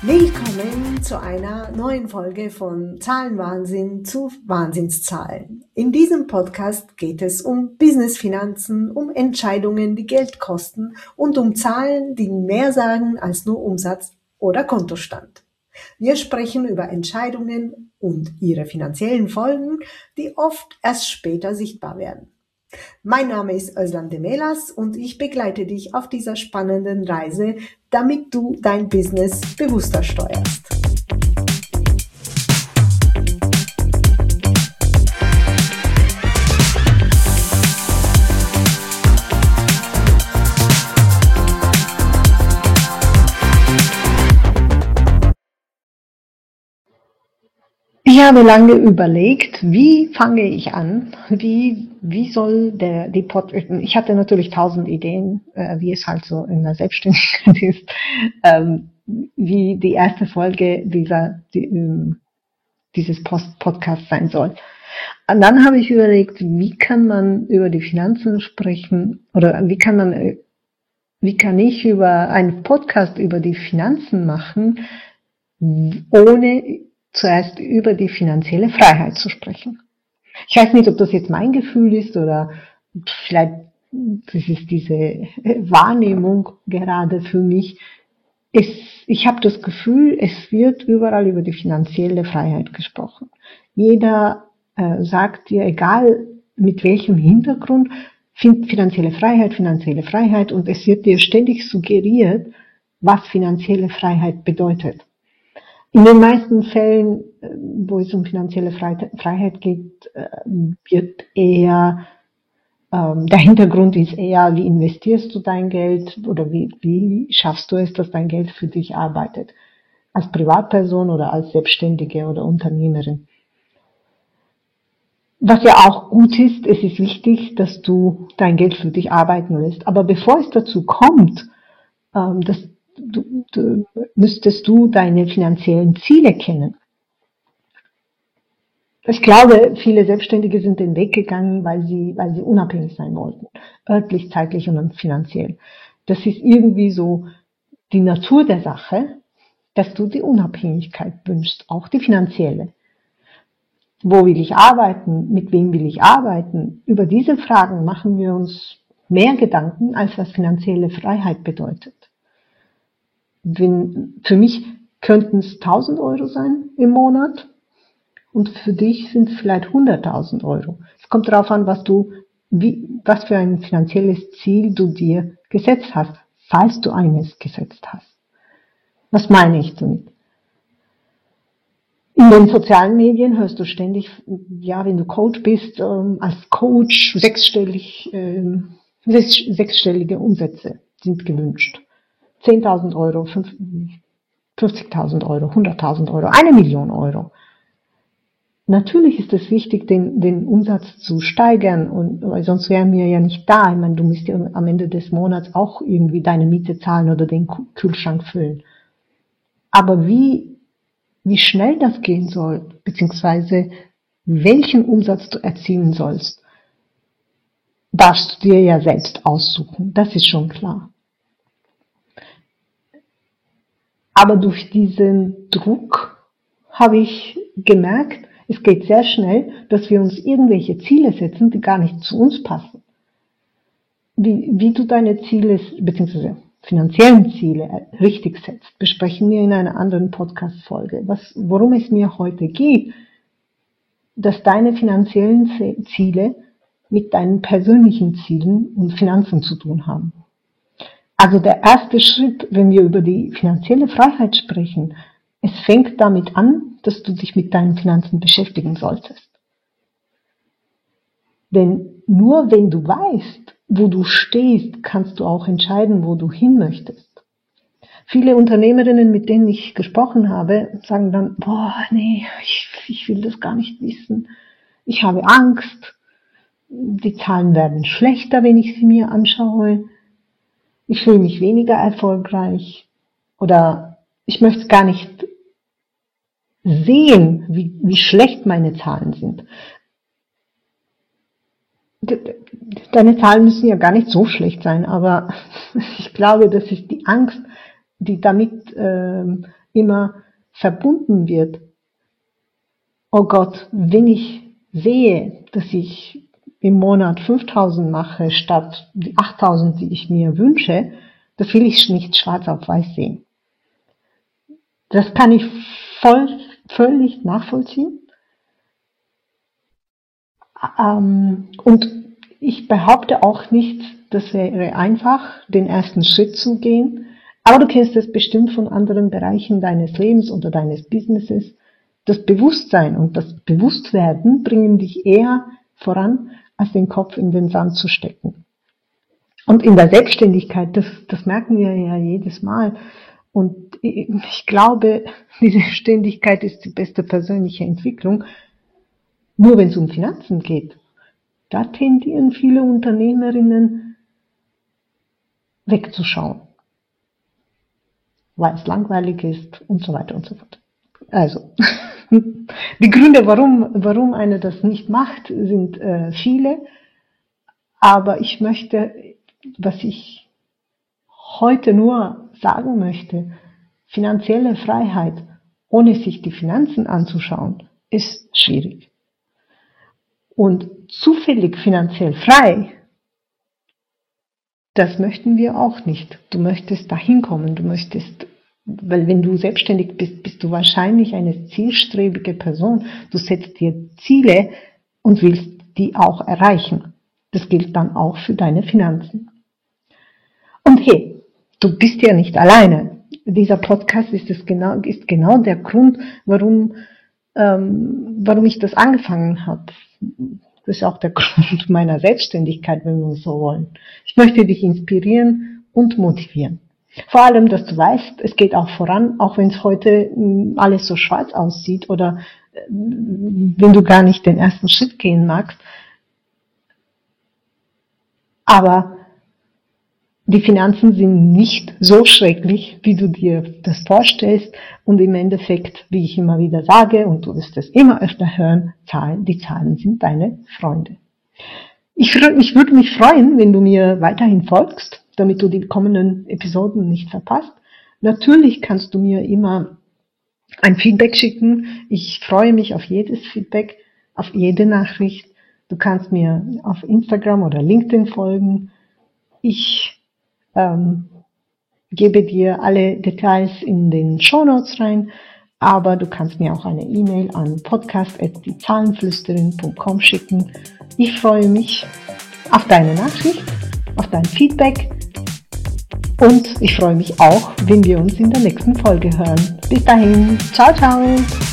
Willkommen zu einer neuen Folge von Zahlenwahnsinn zu Wahnsinnszahlen. In diesem Podcast geht es um Business-Finanzen, um Entscheidungen, die Geld kosten und um Zahlen, die mehr sagen als nur Umsatz oder Kontostand. Wir sprechen über Entscheidungen und ihre finanziellen Folgen, die oft erst später sichtbar werden. Mein Name ist Özlem Demelas und ich begleite dich auf dieser spannenden Reise, damit du dein Business bewusster steuerst. Ich habe lange überlegt, wie fange ich an, wie soll die Podcast, ich hatte natürlich 1000 Ideen, wie es halt so in der Selbstständigkeit ist, wie die erste Folge dieses Podcasts sein soll. Und dann habe ich überlegt, wie kann man über die Finanzen sprechen oder wie kann ich über einen Podcast über die Finanzen machen, ohne zuerst über die finanzielle Freiheit zu sprechen. Ich weiß nicht, ob das jetzt mein Gefühl ist oder vielleicht das ist diese Wahrnehmung gerade für mich. Ich habe das Gefühl, es wird überall über die finanzielle Freiheit gesprochen. Jeder sagt dir, egal mit welchem Hintergrund, finanzielle Freiheit und es wird dir ständig suggeriert, was finanzielle Freiheit bedeutet. In den meisten Fällen, wo es um finanzielle Freiheit geht, wird eher, der Hintergrund ist eher, wie investierst du dein Geld oder wie schaffst du es, dass dein Geld für dich arbeitet. Als Privatperson oder als Selbstständige oder Unternehmerin. Was ja auch gut ist, es ist wichtig, dass du dein Geld für dich arbeiten lässt. Aber bevor es dazu kommt, müsstest du deine finanziellen Ziele kennen. Ich glaube, viele Selbstständige sind den Weg gegangen, weil sie unabhängig sein wollten. Örtlich, zeitlich und finanziell. Das ist irgendwie so die Natur der Sache, dass du die Unabhängigkeit wünschst, auch die finanzielle. Wo will ich arbeiten? Mit wem will ich arbeiten? Über diese Fragen machen wir uns mehr Gedanken, als was finanzielle Freiheit bedeutet. Für mich könnten es 1000 Euro sein im Monat und für dich sind es vielleicht 100.000 Euro. Es kommt darauf an, was für ein finanzielles Ziel du dir gesetzt hast, falls du eines gesetzt hast. Was meine ich damit? In den sozialen Medien hörst du ständig, ja, wenn du Coach bist, als Coach sechsstellige Umsätze sind gewünscht. 10.000 Euro, 50.000 Euro, 100.000 Euro, 1 Million Euro. Natürlich ist es wichtig, den Umsatz zu steigern, weil sonst wären wir ja nicht da. Ich meine, du musst ja am Ende des Monats auch irgendwie deine Miete zahlen oder den Kühlschrank füllen. Aber wie schnell das gehen soll, beziehungsweise welchen Umsatz du erzielen sollst, darfst du dir ja selbst aussuchen. Das ist schon klar. Aber durch diesen Druck habe ich gemerkt, es geht sehr schnell, dass wir uns irgendwelche Ziele setzen, die gar nicht zu uns passen. Wie du deine Ziele, beziehungsweise finanziellen Ziele richtig setzt, besprechen wir in einer anderen Podcast-Folge. Worum es mir heute geht, dass deine finanziellen Ziele mit deinen persönlichen Zielen und Finanzen zu tun haben. Also der erste Schritt, wenn wir über die finanzielle Freiheit sprechen, es fängt damit an, dass du dich mit deinen Finanzen beschäftigen solltest. Denn nur wenn du weißt, wo du stehst, kannst du auch entscheiden, wo du hin möchtest. Viele Unternehmerinnen, mit denen ich gesprochen habe, sagen dann, nee, ich will das gar nicht wissen. Ich habe Angst. Die Zahlen werden schlechter, wenn ich sie mir anschaue. Ich fühle mich weniger erfolgreich oder ich möchte gar nicht sehen, wie schlecht meine Zahlen sind. Deine Zahlen müssen ja gar nicht so schlecht sein, aber ich glaube, das ist die Angst, die damit in immer verbunden wird. Oh Gott, wenn ich sehe, dass ich im Monat 5.000 mache statt die 8.000, die ich mir wünsche, das will ich nicht schwarz auf weiß sehen. Das kann ich völlig nachvollziehen. Und ich behaupte auch nicht, das wäre einfach, den ersten Schritt zu gehen. Aber du kennst es bestimmt von anderen Bereichen deines Lebens oder deines Businesses. Das Bewusstsein und das Bewusstwerden bringen dich eher voran, als den Kopf in den Sand zu stecken. Und in der Selbstständigkeit, das merken wir ja jedes Mal. Und ich glaube, die Selbstständigkeit ist die beste persönliche Entwicklung. Nur wenn es um Finanzen geht, da tendieren viele Unternehmerinnen wegzuschauen, weil es langweilig ist und so weiter und so fort. Also, die Gründe, warum einer das nicht macht, sind viele. Aber ich möchte, was ich heute nur sagen möchte, finanzielle Freiheit, ohne sich die Finanzen anzuschauen, ist schwierig. Und zufällig finanziell frei, das möchten wir auch nicht. Du möchtest dahin kommen, weil wenn du selbstständig bist, bist du wahrscheinlich eine zielstrebige Person. Du setzt dir Ziele und willst die auch erreichen. Das gilt dann auch für deine Finanzen. Und hey, du bist ja nicht alleine. Dieser Podcast ist genau der Grund, warum ich das angefangen habe. Das ist auch der Grund meiner Selbstständigkeit, wenn wir so wollen. Ich möchte dich inspirieren und motivieren. Vor allem, dass du weißt, es geht auch voran, auch wenn es heute alles so schwarz aussieht oder wenn du gar nicht den ersten Schritt gehen magst. Aber die Finanzen sind nicht so schrecklich, wie du dir das vorstellst. Und im Endeffekt, wie ich immer wieder sage, und du wirst es immer öfter hören, die Zahlen sind deine Freunde. Ich würde mich freuen, wenn du mir weiterhin folgst, damit du die kommenden Episoden nicht verpasst. Natürlich kannst du mir immer ein Feedback schicken. Ich freue mich auf jedes Feedback, auf jede Nachricht. Du kannst mir auf Instagram oder LinkedIn folgen. Ich gebe dir alle Details in den Shownotes rein, aber du kannst mir auch eine E-Mail an podcast@diezahlenflüsterin.com schicken. Ich freue mich auf deine Nachricht, auf dein Feedback und ich freue mich auch, wenn wir uns in der nächsten Folge hören. Bis dahin, ciao, ciao!